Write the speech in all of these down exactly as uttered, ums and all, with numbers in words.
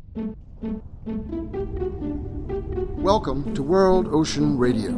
Welcome to World Ocean Radio.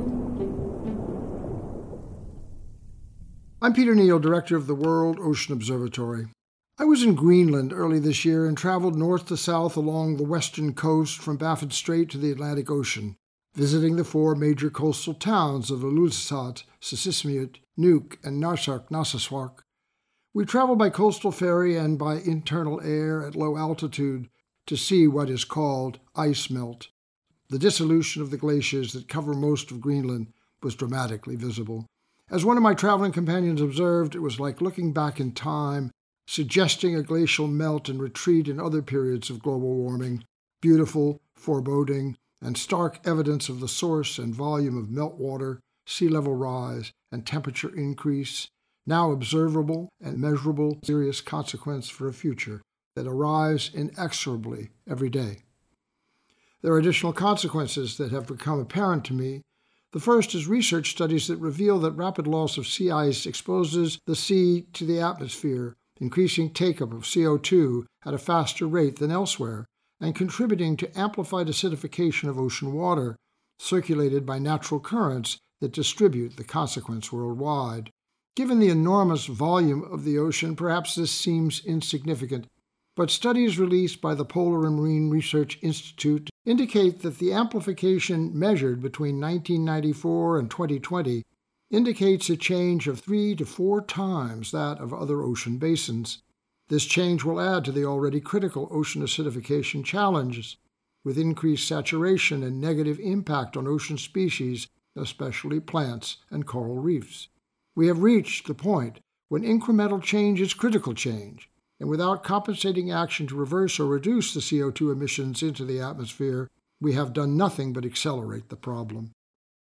I'm Peter Neal, director of the World Ocean Observatory. I was in Greenland early this year and traveled north to south along the western coast from Baffin Strait to the Atlantic Ocean, visiting the four major coastal towns of Ilulissat, Sisimiut, Nuuk, and Narsarsuaq, Narsarsuaq. We traveled by coastal ferry and by internal air at low altitude to see what is called ice melt. The dissolution of the glaciers that cover most of Greenland was dramatically visible. As one of my traveling companions observed, it was like looking back in time, suggesting a glacial melt and retreat in other periods of global warming, beautiful, foreboding, and stark evidence of the source and volume of meltwater, sea level rise, and temperature increase, now observable and measurable serious consequence for a future that arrives inexorably every day. There are additional consequences that have become apparent to me. The first is research studies that reveal that rapid loss of sea ice exposes the sea to the atmosphere, increasing take-up of C O two at a faster rate than elsewhere, and contributing to amplified acidification of ocean water, circulated by natural currents that distribute the consequence worldwide. Given the enormous volume of the ocean, perhaps this seems insignificant, but studies released by the Polar and Marine Research Institute indicate that the amplification measured between nineteen ninety-four and twenty twenty indicates a change of three to four times that of other ocean basins. This change will add to the already critical ocean acidification challenges, with increased saturation and negative impact on ocean species, especially plants and coral reefs. We have reached the point when incremental change is critical change, and without compensating action to reverse or reduce the C O two emissions into the atmosphere, we have done nothing but accelerate the problem.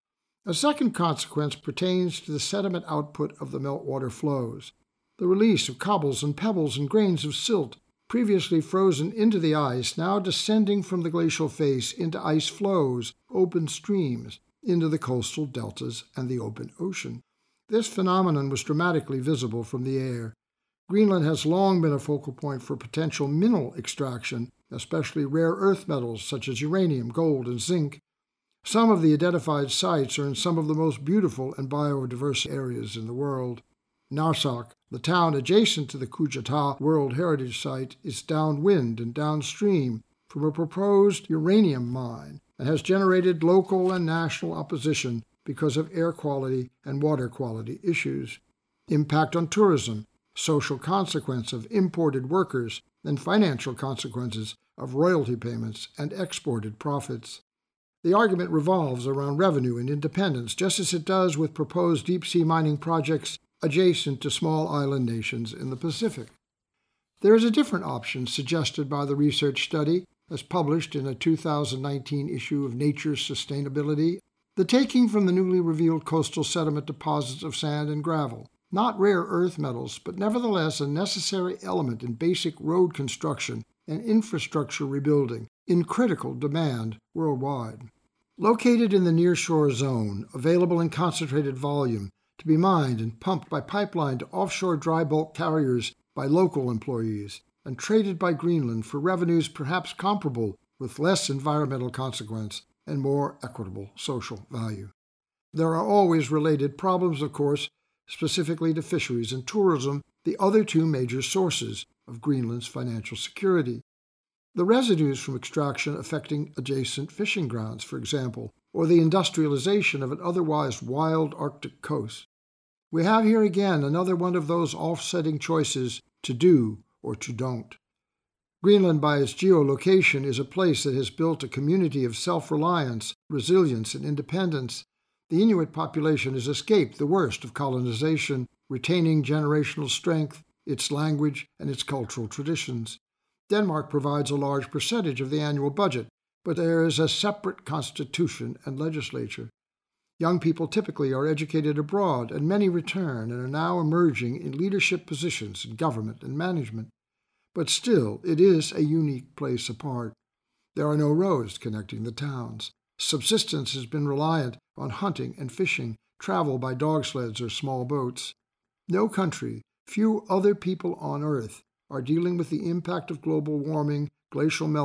A second consequence pertains to the sediment output of the meltwater flows. The release of cobbles and pebbles and grains of silt, previously frozen into the ice, now descending from the glacial face into ice flows, open streams, into the coastal deltas and the open ocean. This phenomenon was dramatically visible from the air. Greenland has long been a focal point for potential mineral extraction, especially rare earth metals such as uranium, gold, and zinc. Some of the identified sites are in some of the most beautiful and biodiverse areas in the world. Narsarsuaq, the town adjacent to the Kuja Ta World Heritage Site, is downwind and downstream from a proposed uranium mine and has generated local and national opposition because of air quality and water quality issues. Impact on tourism, social consequence of imported workers, and financial consequences of royalty payments and exported profits. The argument revolves around revenue and independence, just as it does with proposed deep-sea mining projects adjacent to small island nations in the Pacific. There is a different option suggested by the research study, as published in a two thousand nineteen issue of Nature's Sustainability, the taking from the newly revealed coastal sediment deposits of sand and gravel, not rare earth metals, but nevertheless a necessary element in basic road construction and infrastructure rebuilding, in critical demand worldwide. Located in the nearshore zone, available in concentrated volume, to be mined and pumped by pipeline to offshore dry bulk carriers by local employees, and traded by Greenland for revenues perhaps comparable with less environmental consequence and more equitable social value. There are always related problems, of course, specifically to fisheries and tourism, the other two major sources of Greenland's financial security. The residues from extraction affecting adjacent fishing grounds, for example, or the industrialization of an otherwise wild Arctic coast. We have here again another one of those offsetting choices to do or to don't. Greenland, by its geolocation, is a place that has built a community of self-reliance, resilience, and independence. The Inuit population has escaped the worst of colonization, retaining generational strength, its language, and its cultural traditions. Denmark provides a large percentage of the annual budget, but there is a separate constitution and legislature. Young people typically are educated abroad, and many return and are now emerging in leadership positions in government and management. But still, it is a unique place apart. There are no roads connecting the towns. Subsistence has been reliant on hunting and fishing, travel by dog sleds or small boats. No country, few other people on Earth, are dealing with the impact of global warming, glacial melt,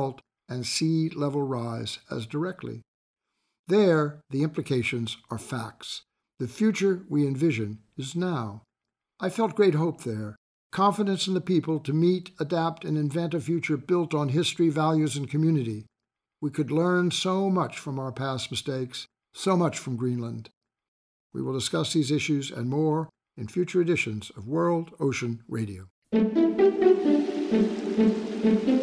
and sea level rise as directly. There, the implications are facts. The future we envision is now. I felt great hope there, confidence in the people to meet, adapt, and invent a future built on history, values, and community. We could learn so much from our past mistakes, so much from Greenland. We will discuss these issues and more in future editions of World Ocean Radio.